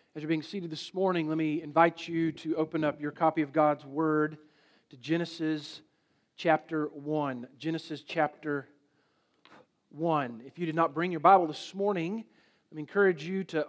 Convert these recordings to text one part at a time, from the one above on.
As you're being seated this morning, let me invite you to open up your copy of God's Word to Genesis chapter 1. Genesis chapter 1. If you did not bring your Bible this morning, let me encourage you to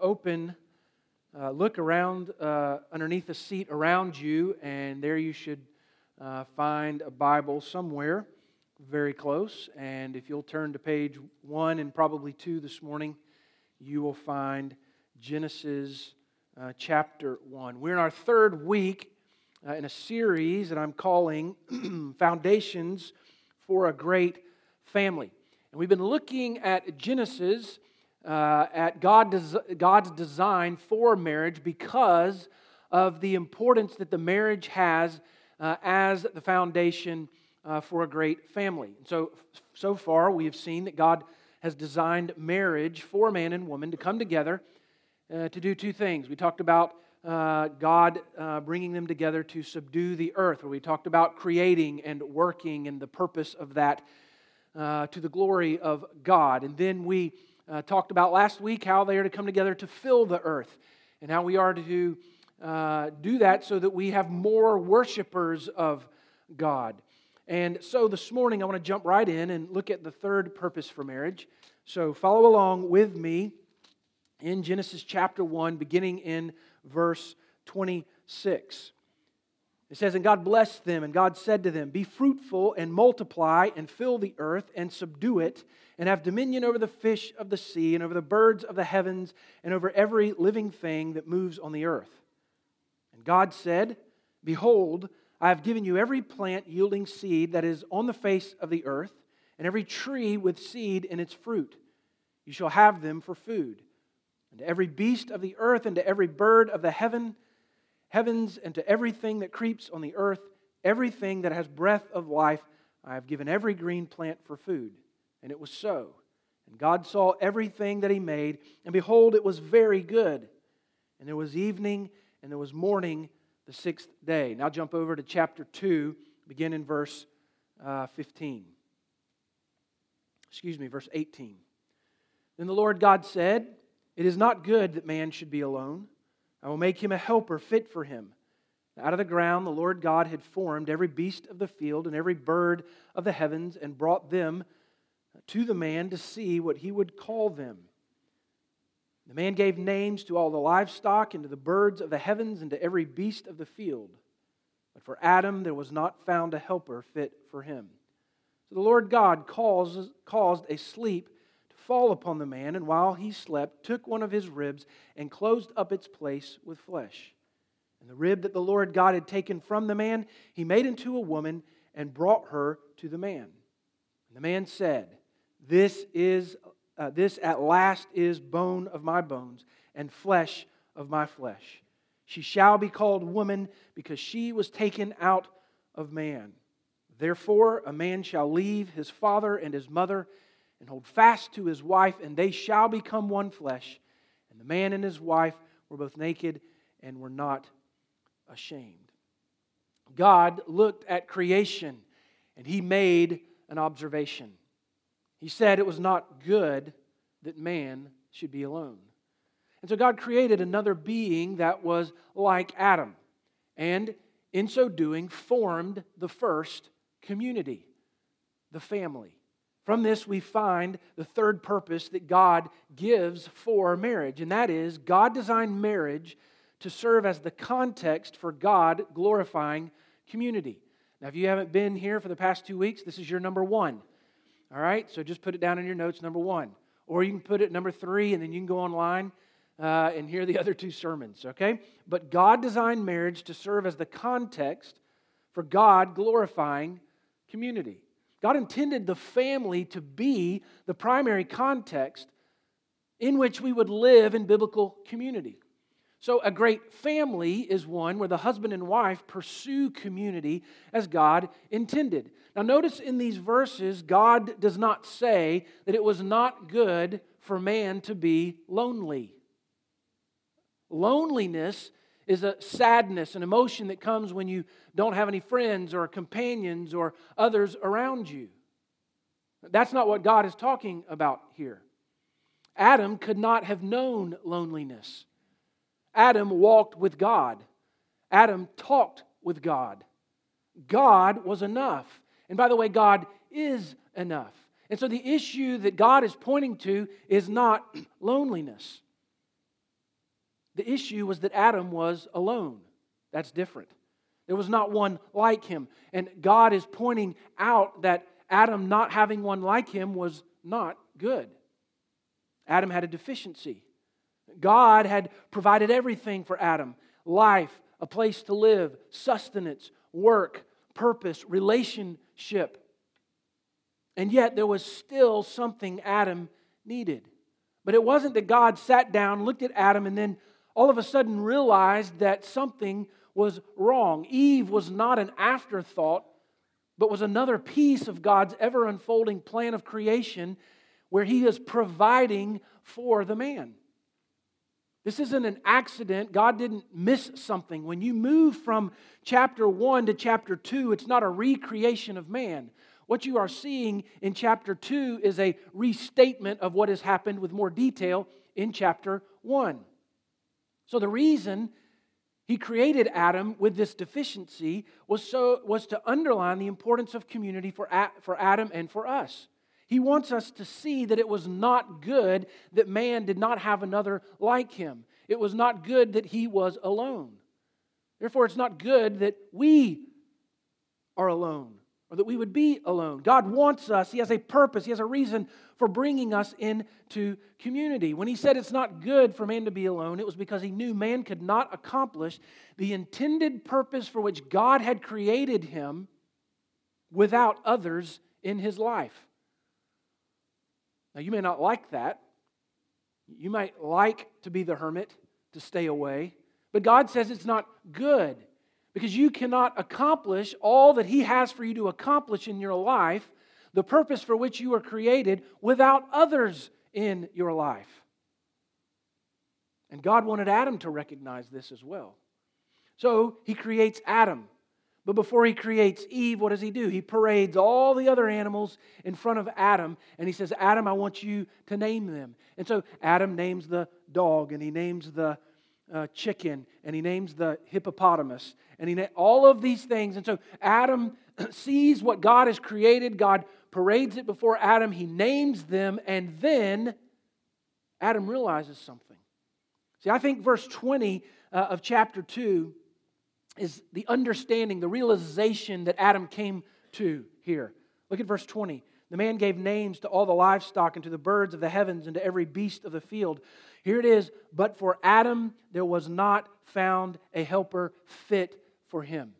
look around underneath the seat around you, and there you should find a Bible somewhere very close. And if you'll turn to page 1 and probably 2 this morning, you will find Genesis chapter 1. We're in our third week in a series that I'm calling Foundations for a Great Family. And we've been looking at Genesis, at God's design for marriage because of the importance that the marriage has as the foundation for a great family. And so far we have seen that God has designed marriage for man and woman to come together to do two things. We talked about God bringing them together to subdue the earth, where we talked about creating and working and the purpose of that to the glory of God. And then we talked about last week how they are to come together to fill the earth and how we are to do that so that we have more worshipers of God. And so this morning I want to jump right in and look at the third purpose for marriage. So follow along with me in Genesis chapter 1, beginning in verse 26. It says, "And God blessed them, and God said to them, 'Be fruitful and multiply and fill the earth and subdue it, and have dominion over the fish of the sea and over the birds of the heavens and over every living thing that moves on the earth.' And God said, 'Behold, I have given you every plant yielding seed that is on the face of the earth, and every tree with seed in its fruit. You shall have them for food. And to every beast of the earth, and to every bird of the heavens, and to everything that creeps on the earth, everything that has breath of life, I have given every green plant for food.' And it was so. And God saw everything that He made, and behold, it was very good. And there was evening, and there was morning, the sixth day." Now jump over to chapter 2, begin in verse 18. "Then the Lord God said, 'It is not good that man should be alone. I will make him a helper fit for him.' Out of the ground the Lord God had formed every beast of the field and every bird of the heavens and brought them to the man to see what he would call them. The man gave names to all the livestock and to the birds of the heavens and to every beast of the field. But for Adam there was not found a helper fit for him. So the Lord God caused a sleep fall upon the man, and while he slept, took one of his ribs and closed up its place with flesh. And the rib that the Lord God had taken from the man, He made into a woman and brought her to the man. And the man said, This at last is bone of my bones and flesh of my flesh. She shall be called woman, because she was taken out of man. Therefore a man shall leave his father and his mother and hold fast to his wife, and they shall become one flesh. And the man and his wife were both naked and were not ashamed." God looked at creation, and He made an observation. He said it was not good that man should be alone. And so God created another being that was like Adam, and in so doing formed the first community, the family. From this we find the third purpose that God gives for marriage, and that is God designed marriage to serve as the context for God glorifying community. Now, if you haven't been here for the past 2 weeks, this is your number 1. All right, so just put it down in your notes, number 1. Or you can put it number 3, and then you can go online and hear the other 2 sermons, okay? But God designed marriage to serve as the context for God glorifying community. God intended the family to be the primary context in which we would live in biblical community. So a great family is one where the husband and wife pursue community as God intended. Now notice in these verses, God does not say that it was not good for man to be lonely. Loneliness is a sadness, an emotion that comes when you don't have any friends or companions or others around you. That's not what God is talking about here. Adam could not have known loneliness. Adam walked with God. Adam talked with God. God was enough. And by the way, God is enough. And so the issue that God is pointing to is not loneliness. The issue was that Adam was alone. That's different. There was not one like him. And God is pointing out that Adam not having one like him was not good. Adam had a deficiency. God had provided everything for Adam: life, a place to live, sustenance, work, purpose, relationship. And yet there was still something Adam needed. But it wasn't that God sat down, looked at Adam, and then all of a sudden realized that something was wrong. Eve was not an afterthought, but was another piece of God's ever-unfolding plan of creation where He is providing for the man. This isn't an accident. God didn't miss something. When you move from chapter 1 to chapter 2, it's not a recreation of man. What you are seeing in chapter 2 is a restatement of what has happened with more detail in chapter 1. So the reason He created Adam with this deficiency was to underline the importance of community for Adam and for us. He wants us to see that it was not good that man did not have another like him. It was not good that he was alone. Therefore, it's not good that we are alone or that we would be alone. God wants us. He has a purpose. He has a reason for bringing us into community. When He said it's not good for man to be alone, it was because He knew man could not accomplish the intended purpose for which God had created him without others in his life. Now, you may not like that. You might like to be the hermit, to stay away. But God says it's not good because you cannot accomplish all that He has for you to accomplish in your life, the purpose for which you were created, without others in your life. And God wanted Adam to recognize this as well. So He creates Adam. But before He creates Eve, what does He do? He parades all the other animals in front of Adam, and He says, Adam, I want you to name them. And so Adam names the dog, and he names the chicken, and he names the hippopotamus, and all of these things. And so Adam sees what God has created. God parades it before Adam. He names them, and then Adam realizes something. See, I think verse 20 of chapter 2 is the understanding, the realization that Adam came to here. Look at verse 20. The man gave names to all the livestock and to the birds of the heavens and to every beast of the field. Here it is, but for Adam there was not found a helper fit for him.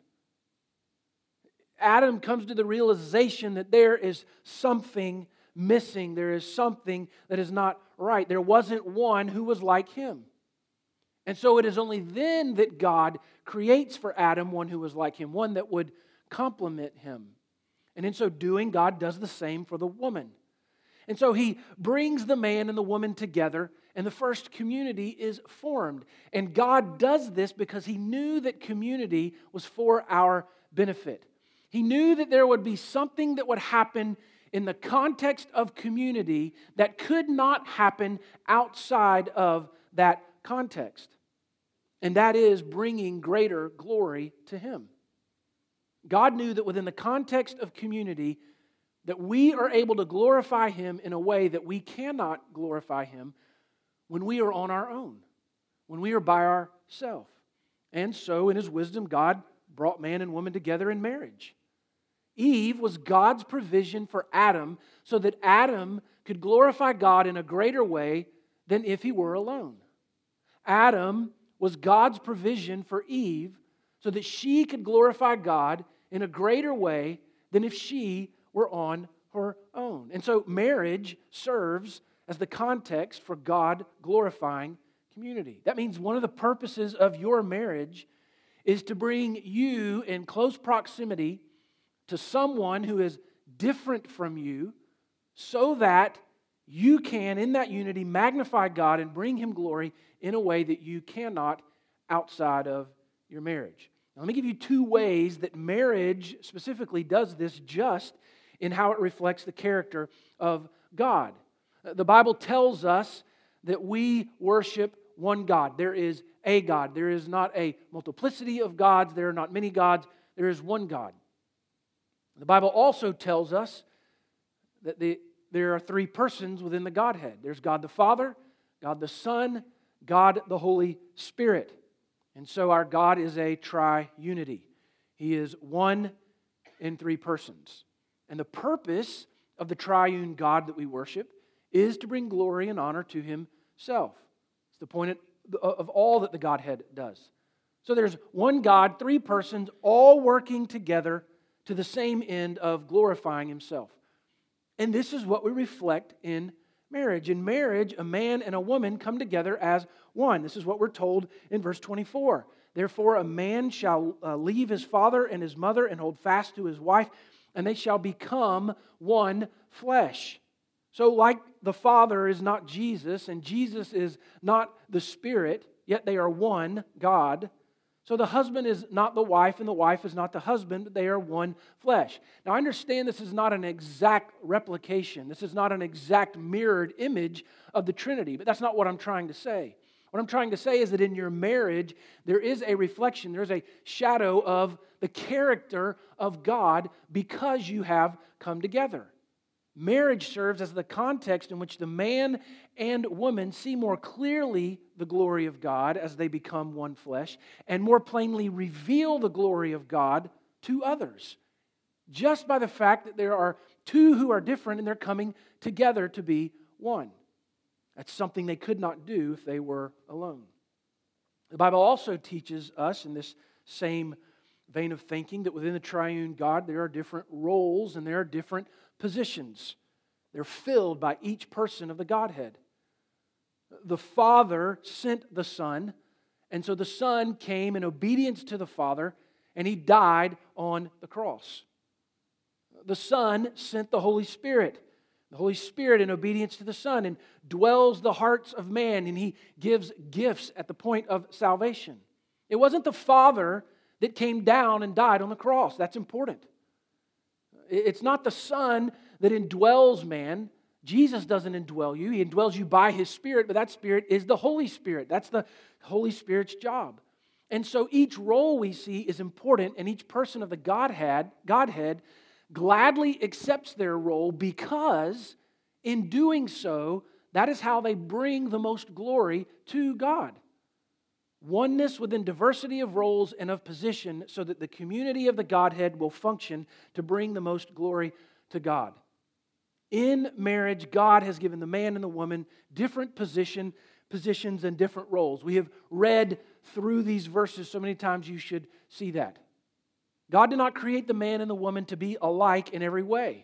Adam comes to the realization that there is something missing. There is something that is not right. There wasn't one who was like him. And so it is only then that God creates for Adam one who was like him, one that would complement him. And in so doing, God does the same for the woman. And so He brings the man and the woman together, and the first community is formed. And God does this because He knew that community was for our benefit. He knew that there would be something that would happen in the context of community that could not happen outside of that context. And that is bringing greater glory to Him. God knew that within the context of community, that we are able to glorify Him in a way that we cannot glorify Him when we are on our own, when we are by ourselves. And so, in His wisdom, God brought man and woman together in marriage. Eve was God's provision for Adam so that Adam could glorify God in a greater way than if he were alone. Adam was God's provision for Eve so that she could glorify God in a greater way than if she were on her own. And so marriage serves as the context for God glorifying community. That means one of the purposes of your marriage is to bring you in close proximity to someone who is different from you so that you can, in that unity, magnify God and bring Him glory in a way that you cannot outside of your marriage. Now, let me give you two ways that marriage specifically does this just in how it reflects the character of God. The Bible tells us that we worship one God. There is a God. There is not a multiplicity of gods. There are not many gods. There is one God. The Bible also tells us that there are three persons within the Godhead. There's God the Father, God the Son, God the Holy Spirit. And so our God is a triunity. He is one in three persons. And the purpose of the triune God that we worship is to bring glory and honor to Himself. It's the point of all that the Godhead does. So there's one God, three persons, all working together to the same end of glorifying Himself. And this is what we reflect in marriage. In marriage, a man and a woman come together as one. This is what we're told in verse 24. Therefore, a man shall leave his father and his mother and hold fast to his wife, and they shall become one flesh. So like the Father is not Jesus, and Jesus is not the Spirit, yet they are one God. So the husband is not the wife, and the wife is not the husband, but they are one flesh. Now I understand this is not an exact replication. This is not an exact mirrored image of the Trinity, but that's not what I'm trying to say. What I'm trying to say is that in your marriage, there is a reflection, there's a shadow of the character of God because you have come together. Marriage serves as the context in which the man and woman see more clearly the glory of God as they become one flesh and more plainly reveal the glory of God to others. Just by the fact that there are two who are different and they're coming together to be one. That's something they could not do if they were alone. The Bible also teaches us in this same vein of thinking that within the triune God there are different roles and there are different positions. They're filled by each person of the Godhead. The Father sent the Son, and so the Son came in obedience to the Father, and He died on the cross. The Son sent the Holy Spirit. The Holy Spirit, in obedience to the Son, and dwells the hearts of man, and He gives gifts at the point of salvation. It wasn't the Father that came down and died on the cross. That's important. It's not the Son that indwells man. Jesus doesn't indwell you. He indwells you by His Spirit, but that Spirit is the Holy Spirit. That's the Holy Spirit's job. And so each role we see is important, and each person of the Godhead gladly accepts their role because in doing so, that is how they bring the most glory to God. Oneness within diversity of roles and of position so that the community of the Godhead will function to bring the most glory to God. In marriage, God has given the man and the woman different positions and different roles. We have read through these verses so many times you should see that. God did not create the man and the woman to be alike in every way.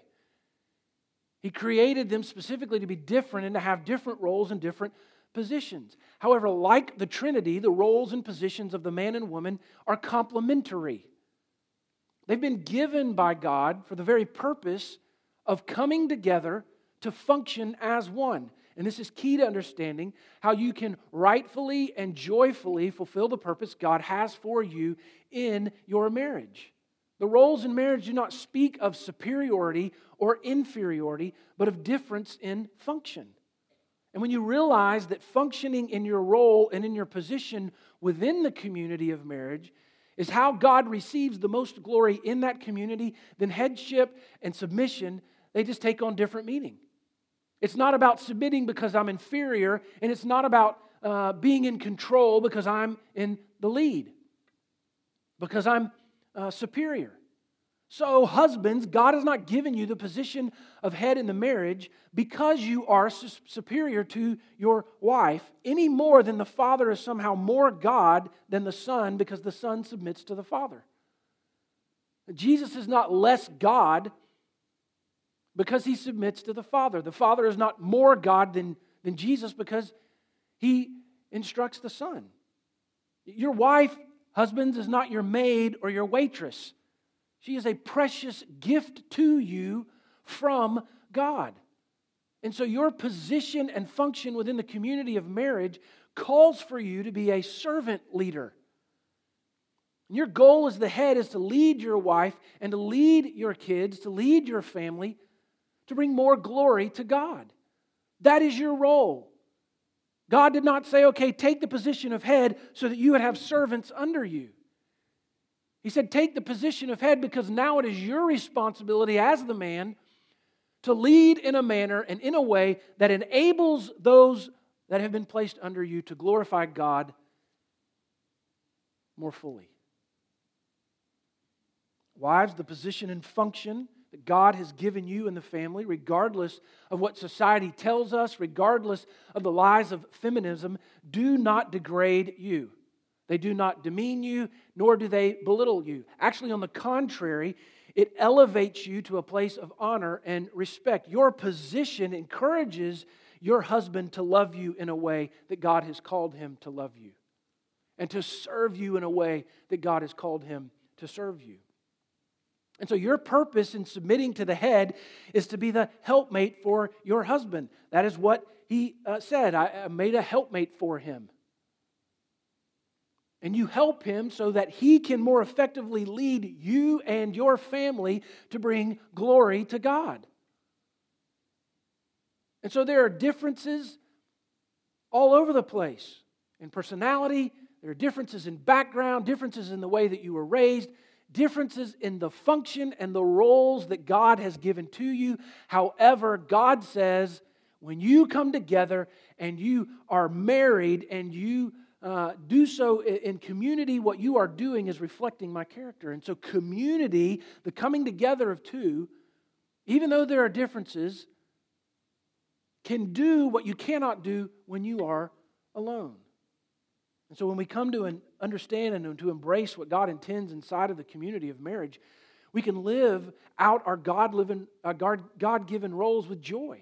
He created them specifically to be different and to have different roles and different positions. However, like the Trinity, the roles and positions of the man and woman are complementary. They've been given by God for the very purpose of coming together to function as one. And this is key to understanding how you can rightfully and joyfully fulfill the purpose God has for you in your marriage. The roles in marriage do not speak of superiority or inferiority, but of difference in function. And when you realize that functioning in your role and in your position within the community of marriage is how God receives the most glory in that community, then headship and submission, they just take on different meaning. It's not about submitting because I'm inferior, and it's not about being in control because I'm in the lead, because I'm superior. So husbands, God has not given you the position of head in the marriage because you are superior to your wife any more than the Father is somehow more God than the Son because the Son submits to the Father. Jesus is not less God because He submits to the Father. The Father is not more God than Jesus because He instructs the Son. Your wife, husbands, is not your maid or your waitress. She is a precious gift to you from God. And so your position and function within the community of marriage calls for you to be a servant leader. And your goal as the head is to lead your wife and to lead your kids, to lead your family, to bring more glory to God. That is your role. God did not say, okay, take the position of head so that you would have servants under you. He said, take the position of head because now it is your responsibility as the man to lead in a manner and in a way that enables those that have been placed under you to glorify God more fully. Wives, the position and function that God has given you in the family, regardless of what society tells us, regardless of the lies of feminism, do not degrade you. They do not demean you, nor do they belittle you. Actually, on the contrary, it elevates you to a place of honor and respect. Your position encourages your husband to love you in a way that God has called him to love you, and to serve you in a way that God has called him to serve you. And so your purpose in submitting to the head is to be the helpmate for your husband. That is what he said. I made a helpmate for him. And you help him so that he can more effectively lead you and your family to bring glory to God. And so there are differences all over the place in personality. There are differences in background, differences in the way that you were raised, differences in the function and the roles that God has given to you. However, God says when you come together and you are married and you do so in community, what you are doing is reflecting my character. And so community, the coming together of two, even though there are differences, can do what you cannot do when you are alone. And so when we come to understand and to embrace what God intends inside of the community of marriage, we can live out our God-given roles with joy.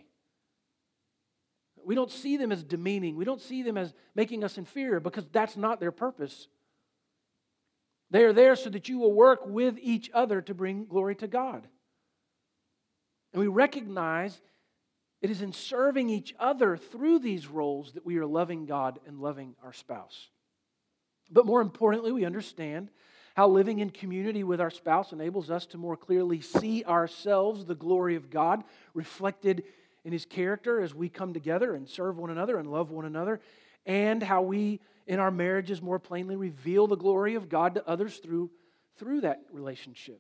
We don't see them as demeaning. We don't see them as making us inferior because that's not their purpose. They are there so that you will work with each other to bring glory to God. And we recognize it is in serving each other through these roles that we are loving God and loving our spouse. But more importantly, we understand how living in community with our spouse enables us to more clearly see ourselves, the glory of God, reflected in His character as we come together and serve one another and love one another, and how we, in our marriages, more plainly reveal the glory of God to others through that relationship.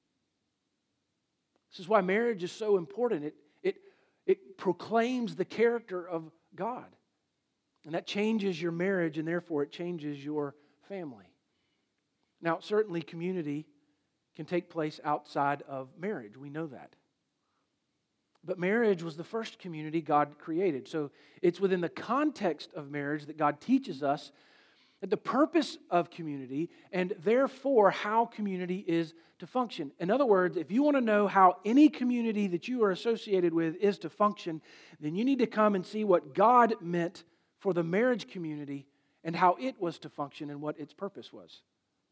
This is why marriage is so important. It proclaims the character of God. And that changes your marriage, and therefore it changes your family. Now, certainly community can take place outside of marriage. We know that. But marriage was the first community God created. So it's within the context of marriage that God teaches us that the purpose of community and therefore how community is to function. In other words, if you want to know how any community that you are associated with is to function, then you need to come and see what God meant for the marriage community and how it was to function and what its purpose was.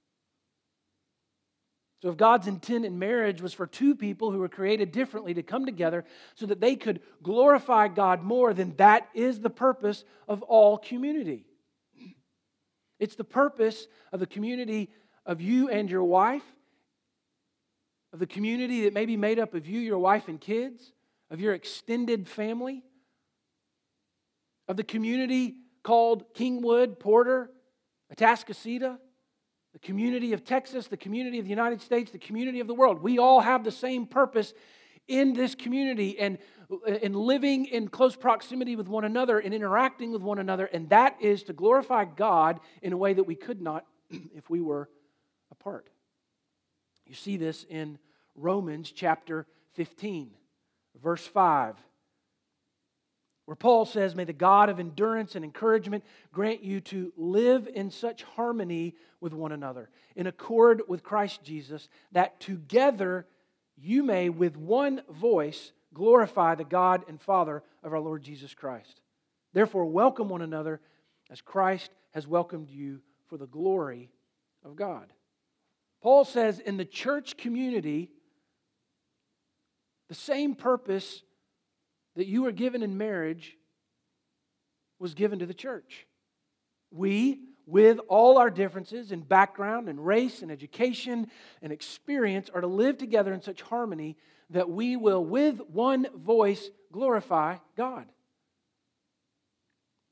So if God's intent in marriage was for two people who were created differently to come together so that they could glorify God more, then that is the purpose of all community. It's the purpose of the community of you and your wife, of the community that may be made up of you, your wife, and kids, of your extended family, of the community called Kingwood, Porter, Atascocita, the community of Texas, the community of the United States, the community of the world. We all have the same purpose in this community and in living in close proximity with one another and interacting with one another, and that is to glorify God in a way that we could not if we were apart. You see this in Romans chapter 15, verse 5. Where Paul says, "May the God of endurance and encouragement grant you to live in such harmony with one another, in accord with Christ Jesus, that together you may with one voice glorify the God and Father of our Lord Jesus Christ. Therefore, welcome one another as Christ has welcomed you for the glory of God." Paul says in the church community, the same purpose that you were given in marriage was given to the church. We, with all our differences in background and race and education and experience, are to live together in such harmony that we will, with one voice, glorify God.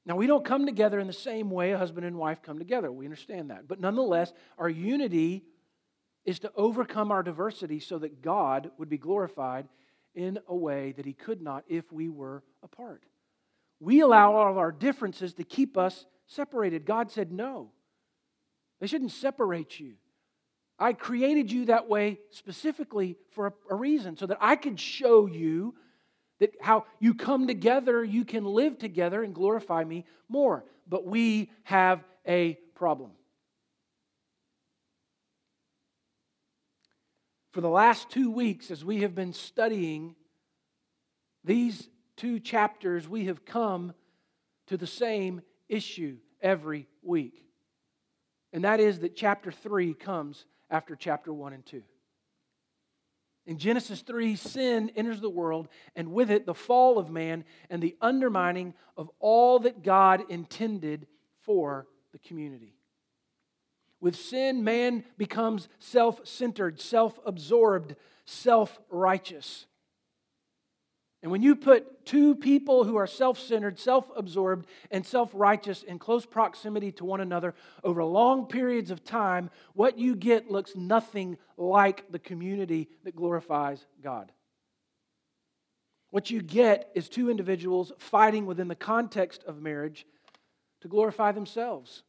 Now, we don't come together in the same way a husband and wife come together. We understand that. But nonetheless, our unity is to overcome our diversity so that God would be glorified in a way that He could not if we were apart. We allow all of our differences to keep us separated. God said, no, they shouldn't separate you. I created you that way specifically for a reason, so that I could show you that how you come together, you can live together and glorify me more. But we have a problem. For the last 2 weeks, as we have been studying these 2 chapters, we have come to the same issue every week. And that is that chapter 3 comes after chapter 1 and 2. In Genesis 3, sin enters the world, and with it the fall of man and the undermining of all that God intended for the community. With sin, man becomes self-centered, self-absorbed, self-righteous. And when you put 2 people who are self-centered, self-absorbed, and self-righteous in close proximity to one another over long periods of time, what you get looks nothing like the community that glorifies God. What you get is 2 individuals fighting within the context of marriage to glorify themselves.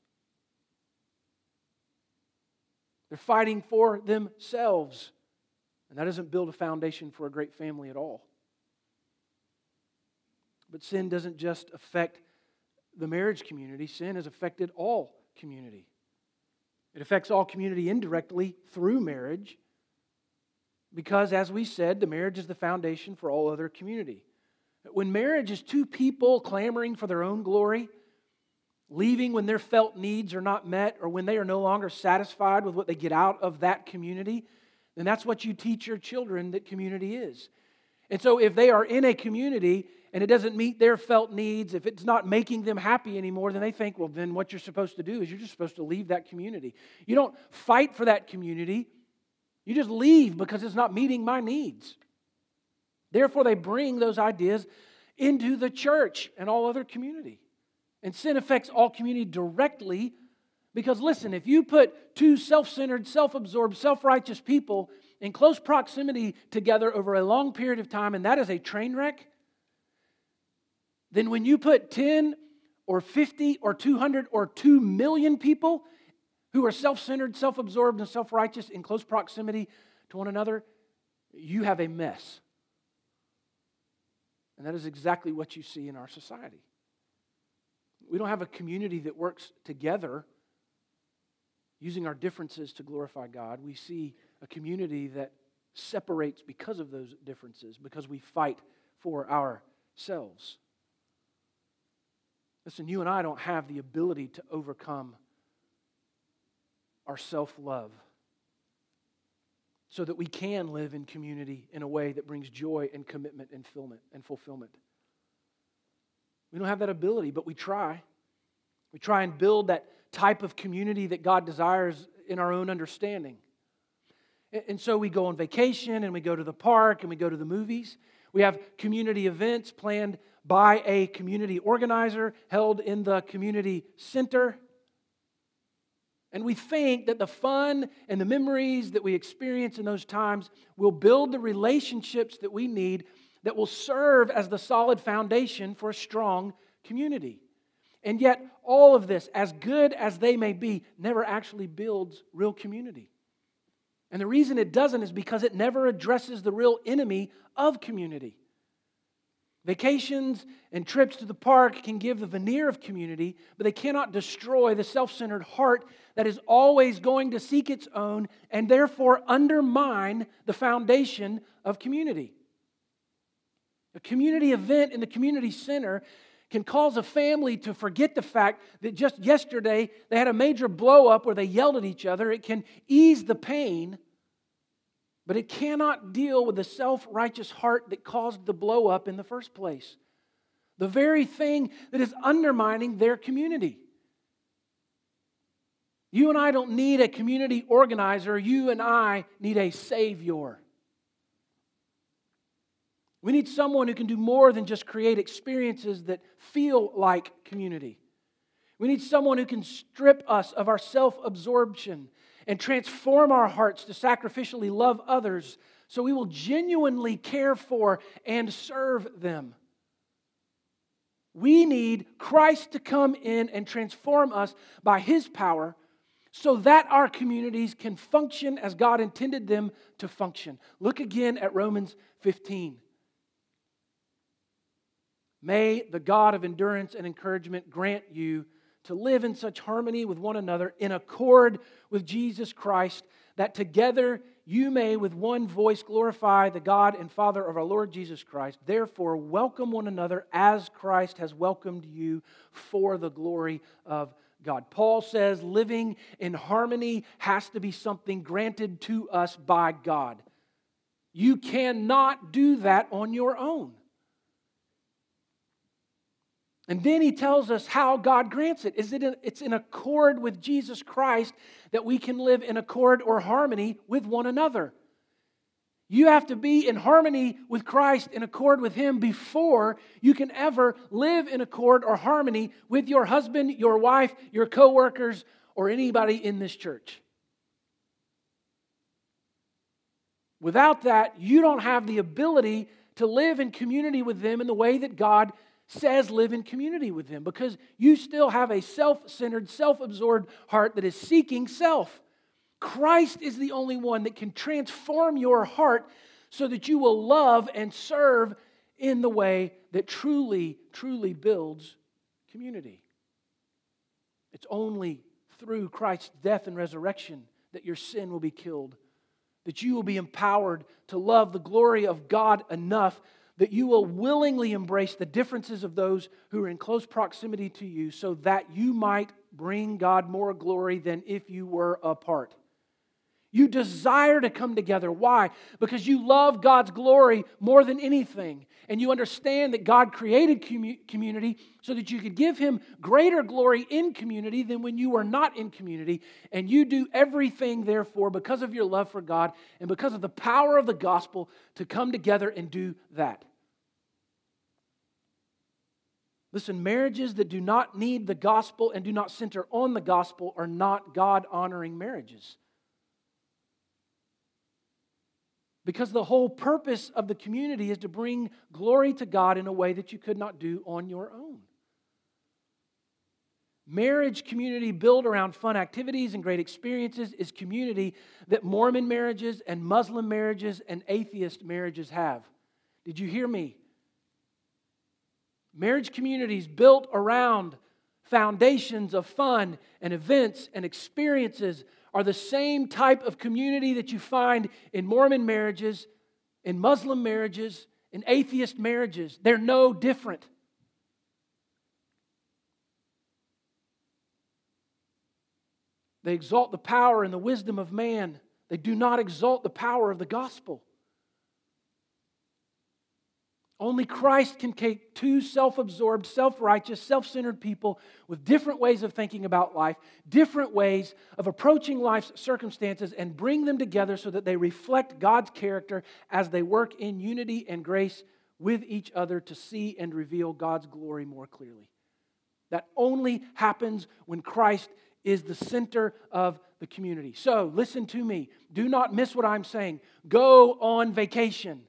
They're fighting for themselves. And that doesn't build a foundation for a great family at all. But sin doesn't just affect the marriage community. Sin has affected all community. It affects all community indirectly through marriage because, as we said, the marriage is the foundation for all other community. When marriage is 2 people clamoring for their own glory, leaving when their felt needs are not met or when they are no longer satisfied with what they get out of that community, then that's what you teach your children that community is. And so if they are in a community and it doesn't meet their felt needs, if it's not making them happy anymore, then they think, well, then what you're supposed to do is you're just supposed to leave that community. You don't fight for that community. You just leave because it's not meeting my needs. Therefore, they bring those ideas into the church and all other community. And sin affects all community directly because, listen, if you put 2 self-centered, self-absorbed, self-righteous people in close proximity together over a long period of time, and that is a train wreck, then when you put 10 or 50 or 200 or 2 million people who are self-centered, self-absorbed, and self-righteous in close proximity to one another, you have a mess. And that is exactly what you see in our society. We don't have a community that works together using our differences to glorify God. We see a community that separates because of those differences, because we fight for ourselves. Listen, you and I don't have the ability to overcome our self-love so that we can live in community in a way that brings joy and commitment and fulfillment. We don't have that ability, but we try. We try and build that type of community that God desires in our own understanding. And so we go on vacation and we go to the park and we go to the movies. We have community events planned by a community organizer held in the community center. And we think that the fun and the memories that we experience in those times will build the relationships that we need that will serve as the solid foundation for a strong community. And yet, all of this, as good as they may be, never actually builds real community. And the reason it doesn't is because it never addresses the real enemy of community. Vacations and trips to the park can give the veneer of community, but they cannot destroy the self-centered heart that is always going to seek its own and therefore undermine the foundation of community. A community event in the community center can cause a family to forget the fact that just yesterday they had a major blow-up where they yelled at each other. It can ease the pain, but it cannot deal with the self-righteous heart that caused the blow-up in the first place. The very thing that is undermining their community. You and I don't need a community organizer. You and I need a Savior. We need someone who can do more than just create experiences that feel like community. We need someone who can strip us of our self-absorption and transform our hearts to sacrificially love others so we will genuinely care for and serve them. We need Christ to come in and transform us by His power so that our communities can function as God intended them to function. Look again at Romans 15. May the God of endurance and encouragement grant you to live in such harmony with one another, in accord with Jesus Christ, that together you may with one voice glorify the God and Father of our Lord Jesus Christ. Therefore, welcome one another as Christ has welcomed you for the glory of God. Paul says living in harmony has to be something granted to us by God. You cannot do that on your own. And then he tells us how God grants it. It's in accord with Jesus Christ that we can live in accord or harmony with one another. You have to be in harmony with Christ, in accord with Him, before you can ever live in accord or harmony with your husband, your wife, your co-workers, or anybody in this church. Without that, you don't have the ability to live in community with them in the way that God says live in community with them, because you still have a self-centered, self-absorbed heart that is seeking self. Christ is the only one that can transform your heart so that you will love and serve in the way that truly, truly builds community. It's only through Christ's death and resurrection that your sin will be killed, that you will be empowered to love the glory of God enough that you will willingly embrace the differences of those who are in close proximity to you so that you might bring God more glory than if you were apart. You desire to come together. Why? Because you love God's glory more than anything. And you understand that God created community so that you could give Him greater glory in community than when you were not in community. And you do everything, therefore, because of your love for God and because of the power of the gospel to come together and do that. Listen, marriages that do not need the gospel and do not center on the gospel are not God-honoring marriages. Because the whole purpose of the community is to bring glory to God in a way that you could not do on your own. Marriage community built around fun activities and great experiences is community that Mormon marriages and Muslim marriages and atheist marriages have. Did you hear me? Marriage communities built around foundations of fun and events and experiences are the same type of community that you find in Mormon marriages, in Muslim marriages, in atheist marriages. They're no different. They exalt the power and the wisdom of man. They do not exalt the power of the gospel. Only Christ can take two self-absorbed, self-righteous, self-centered people with different ways of thinking about life, different ways of approaching life's circumstances, and bring them together so that they reflect God's character as they work in unity and grace with each other to see and reveal God's glory more clearly. That only happens when Christ is the center of the community. So, listen to me. Do not miss what I'm saying. Go on vacation.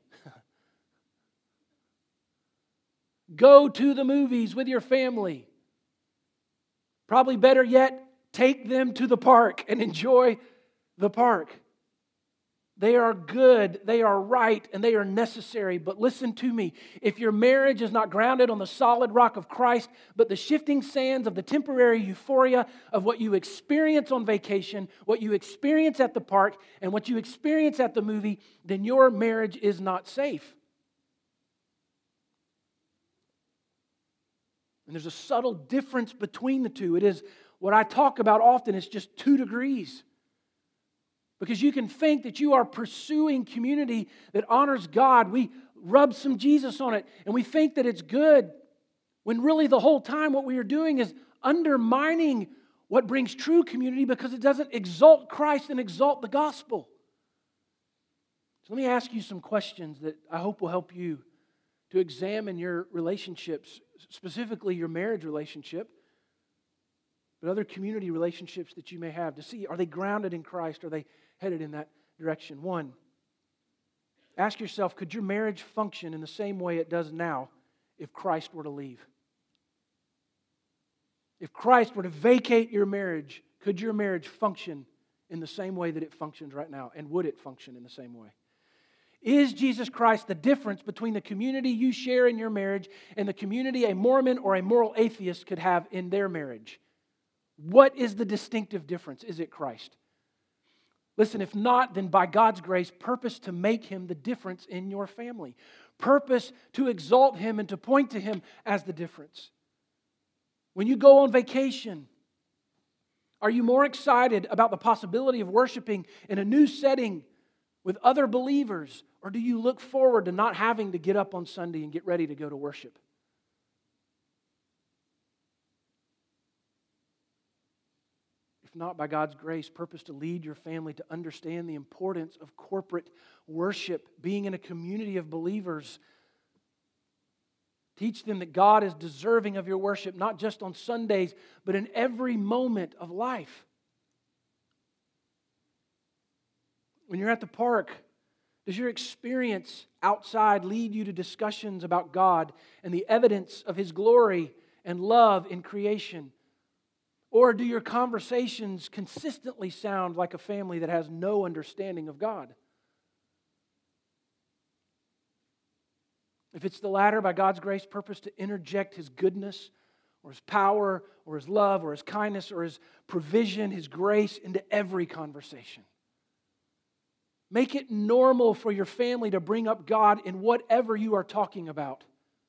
Go to the movies with your family. Probably better yet, take them to the park and enjoy the park. They are good, they are right, and they are necessary. But listen to me. If your marriage is not grounded on the solid rock of Christ, but the shifting sands of the temporary euphoria of what you experience on vacation, what you experience at the park, and what you experience at the movie, then your marriage is not safe. And there's a subtle difference between the two. It is what I talk about often is just 2 degrees. Because you can think that you are pursuing community that honors God. We rub some Jesus on it and we think that it's good. When really the whole time what we are doing is undermining what brings true community because it doesn't exalt Christ and exalt the gospel. So let me ask you some questions that I hope will help you to examine your relationships, specifically your marriage relationship, but other community relationships that you may have, to see, are they grounded in Christ? Are they headed in that direction? One, ask yourself, could your marriage function in the same way it does now if Christ were to leave? If Christ were to vacate your marriage, could your marriage function in the same way that it functions right now? And would it function in the same way? Is Jesus Christ the difference between the community you share in your marriage and the community a Mormon or a moral atheist could have in their marriage? What is the distinctive difference? Is it Christ? Listen, if not, then by God's grace, purpose to make Him the difference in your family. Purpose to exalt Him and to point to Him as the difference. When you go on vacation, are you more excited about the possibility of worshiping in a new setting with other believers, or do you look forward to not having to get up on Sunday and get ready to go to worship? If not, by God's grace, purpose to lead your family to understand the importance of corporate worship, being in a community of believers. Teach them that God is deserving of your worship, not just on Sundays, but in every moment of life. When you're at the park, does your experience outside lead you to discussions about God and the evidence of His glory and love in creation? Or do your conversations consistently sound like a family that has no understanding of God? If it's the latter, by God's grace, purpose to interject His goodness or His power or His love or His kindness or His provision, His grace into every conversation. Make it normal for your family to bring up God in whatever you are talking about.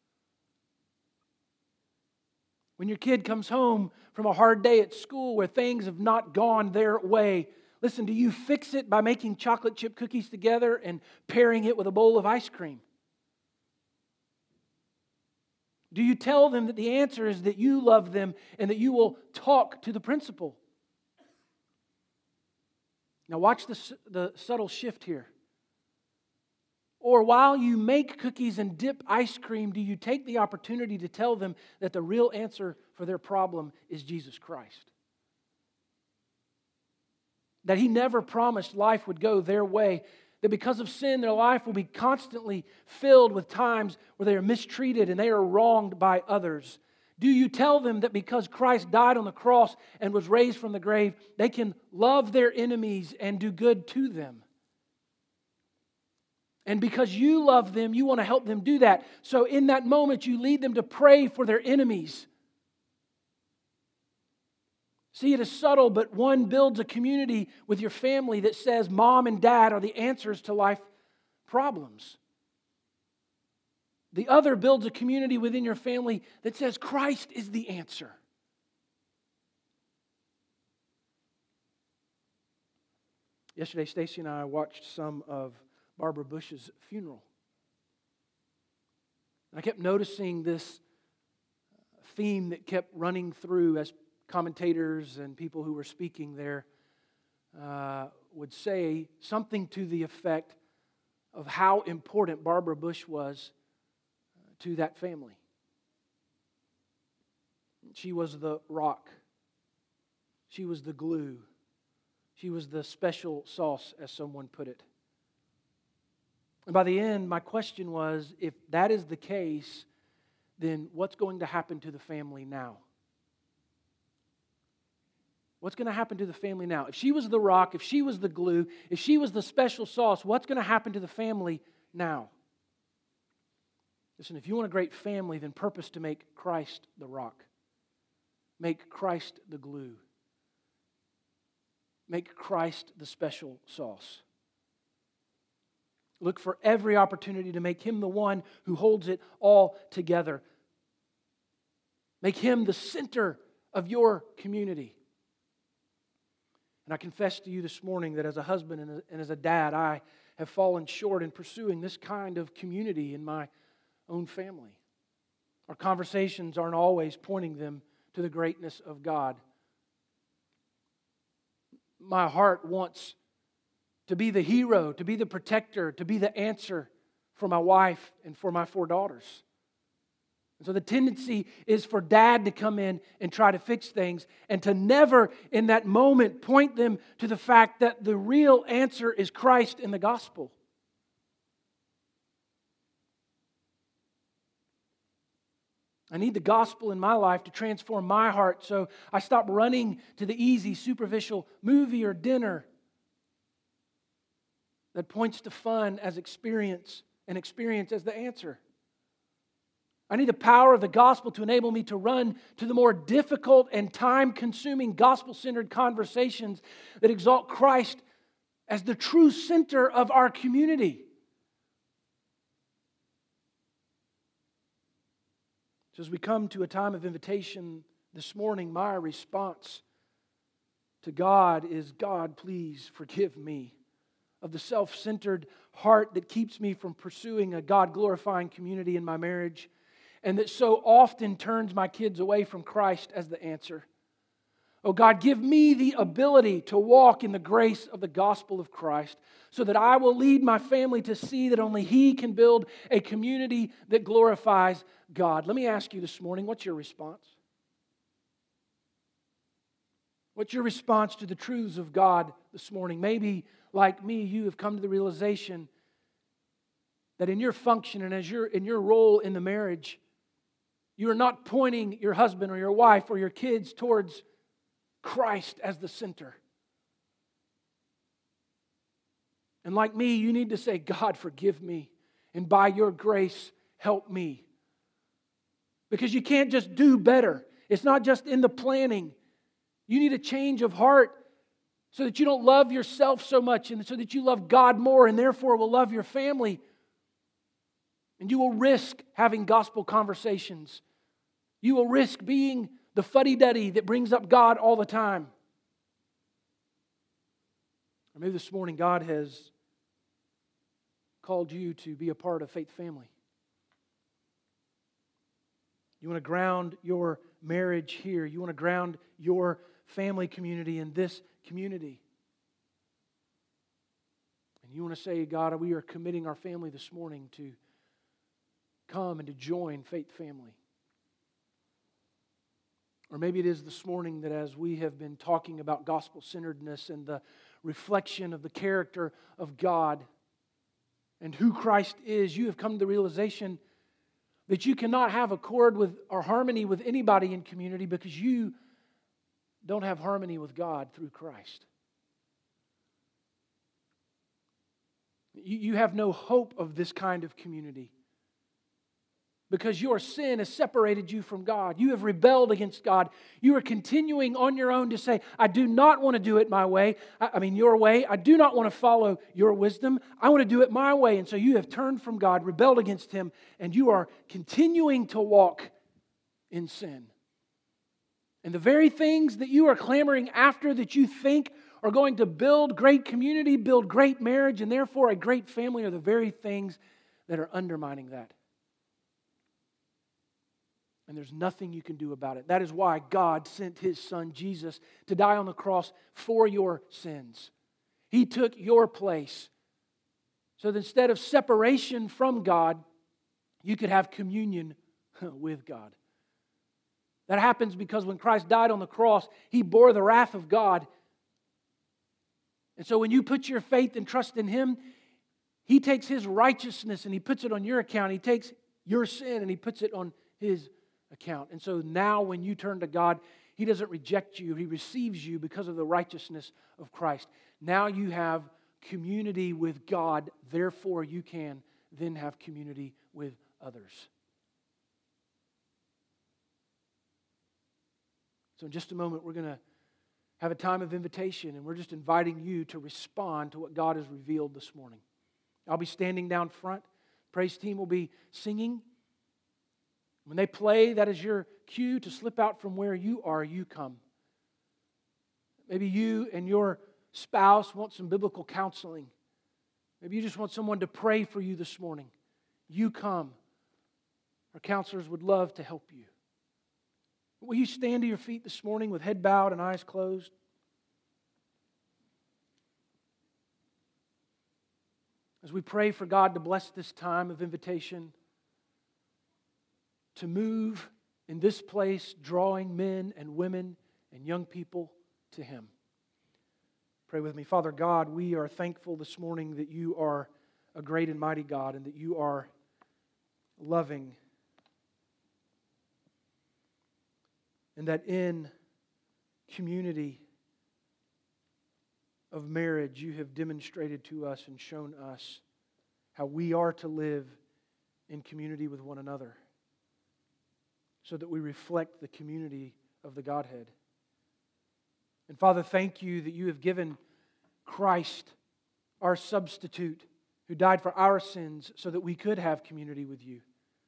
When your kid comes home from a hard day at school where things have not gone their way, listen, do you fix it by making chocolate chip cookies together and pairing it with a bowl of ice cream? Do you tell them that the answer is that you love them and that you will talk to the principal? Now watch the subtle shift here. Or while you make cookies and dip ice cream, do you take the opportunity to tell them that the real answer for their problem is Jesus Christ? That He never promised life would go their way. That because of sin, their life will be constantly filled with times where they are mistreated and they are wronged by others. Do you tell them that because Christ died on the cross and was raised from the grave, they can love their enemies and do good to them? And because you love them, you want to help them do that. So in that moment, you lead them to pray for their enemies. See, it is subtle, but one builds a community with your family that says mom and dad are the answers to life problems. The other builds a community within your family that says Christ is the answer. Yesterday, Stacy and I watched some of Barbara Bush's funeral. And I kept noticing this theme that kept running through as commentators and people who were speaking there would say something to the effect of how important Barbara Bush was to that family. She was the rock. She was the glue. She was the special sauce, as someone put it. And by the end, my question was, if that is the case, then what's going to happen to the family now? What's going to happen to the family now? If she was the rock, if she was the glue, if she was the special sauce, what's going to happen to the family now? Listen, if you want a great family, then purpose to make Christ the rock. Make Christ the glue. Make Christ the special sauce. Look for every opportunity to make Him the one who holds it all together. Make Him the center of your community. And I confess to you this morning that as a husband and as a dad, I have fallen short in pursuing this kind of community in my own family. Our conversations aren't always pointing them to the greatness of God. My heart wants to be the hero, to be the protector, to be the answer for my wife and for my 4 daughters. And so the tendency is for dad to come in and try to fix things and to never in that moment point them to the fact that the real answer is Christ in the gospel. I need the gospel in my life to transform my heart so I stop running to the easy, superficial movie or dinner that points to fun as experience and experience as the answer. I need the power of the gospel to enable me to run to the more difficult and time-consuming gospel-centered conversations that exalt Christ as the true center of our community. So as we come to a time of invitation this morning, my response to God is, God, please forgive me of the self-centered heart that keeps me from pursuing a God-glorifying community in my marriage, and that so often turns my kids away from Christ as the answer. Oh God, give me the ability to walk in the grace of the gospel of Christ so that I will lead my family to see that only He can build a community that glorifies God. Let me ask you this morning, what's your response? What's your response to the truths of God this morning? Maybe, like me, you have come to the realization that in your function and in your role in the marriage, you are not pointing your husband or your wife or your kids towards Christ as the center. And like me, you need to say, God, forgive me, and by your grace, help me. Because you can't just do better. It's not just in the planning. You need a change of heart so that you don't love yourself so much and so that you love God more and therefore will love your family. And you will risk having gospel conversations. You will risk being the fuddy-duddy that brings up God all the time. Or maybe this morning God has called you to be a part of Faith Family. You want to ground your marriage here. You want to ground your family community in this community. And you want to say, God, we are committing our family this morning to come and to join Faith Family. Or maybe it is this morning that as we have been talking about gospel-centeredness and the reflection of the character of God and who Christ is, you have come to the realization that you cannot have accord with or harmony with anybody in community because you don't have harmony with God through Christ. You have no hope of this kind of community because your sin has separated you from God. You have rebelled against God. You are continuing on your own to say, I do not want to do it my way. Your way. I do not want to follow your wisdom. I want to do it my way. And so you have turned from God, rebelled against Him, and you are continuing to walk in sin. And the very things that you are clamoring after that you think are going to build great community, build great marriage, and therefore a great family are the very things that are undermining that. And there's nothing you can do about it. That is why God sent His Son, Jesus, to die on the cross for your sins. He took your place. So that instead of separation from God, you could have communion with God. That happens because when Christ died on the cross, He bore the wrath of God. And so when you put your faith and trust in Him, He takes His righteousness and He puts it on your account. He takes your sin and He puts it on His account. And so now when you turn to God, He doesn't reject you. He receives you because of the righteousness of Christ. Now you have community with God. Therefore, you can then have community with others. So in just a moment, we're going to have a time of invitation, and we're just inviting you to respond to what God has revealed this morning. I'll be standing down front. Praise team will be singing. When they play, that is your cue to slip out from where you are, you come. Maybe you and your spouse want some biblical counseling. Maybe you just want someone to pray for you this morning. You come. Our counselors would love to help you. Will you stand to your feet this morning with head bowed and eyes closed? As we pray for God to bless this time of invitation, to move in this place, drawing men and women and young people to Him. Pray with me. Father God, we are thankful this morning that You are a great and mighty God and that You are loving, and that in community of marriage You have demonstrated to us and shown us how we are to live in community with one another so that we reflect the community of the Godhead. And Father, thank You that You have given Christ, our substitute, who died for our sins so that we could have community with You.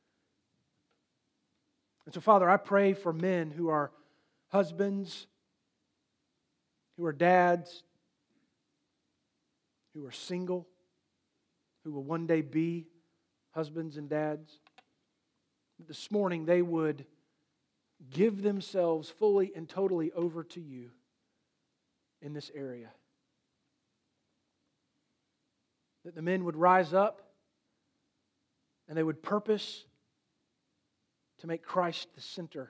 And so, Father, I pray for men who are husbands, who are dads, who are single, who will one day be husbands and dads, that this morning they would give themselves fully and totally over to You in this area. That the men would rise up and they would purpose to make Christ the center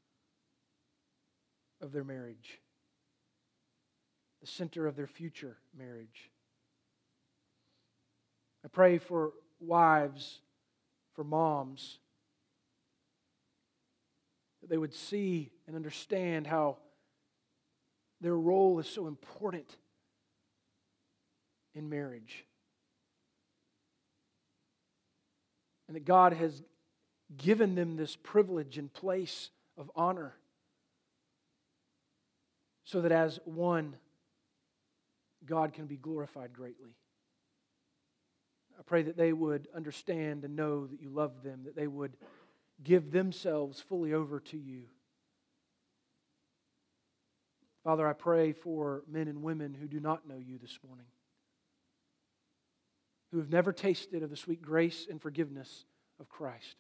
of their marriage, the center of their future marriage. I pray for wives, for moms, that they would see and understand how their role is so important in marriage. And that God has given them this privilege and place of honor so that as one, God can be glorified greatly. I pray that they would understand and know that You love them, that they would give themselves fully over to You. Father, I pray for men and women who do not know You this morning, who have never tasted of the sweet grace and forgiveness of Christ.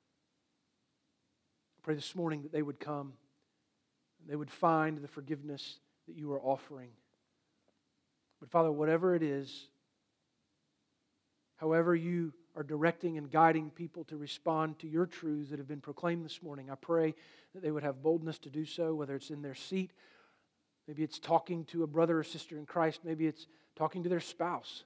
I pray this morning that they would come, and they would find the forgiveness that You are offering. But Father, whatever it is, however You are directing and guiding people to respond to Your truths that have been proclaimed this morning, I pray that they would have boldness to do so, whether it's in their seat, maybe it's talking to a brother or sister in Christ, maybe it's talking to their spouse,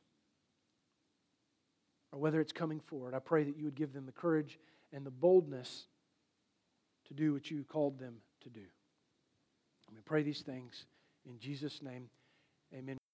or whether it's coming forward. I pray that You would give them the courage and the boldness to do what You called them to do. And we pray these things in Jesus' name. Amen.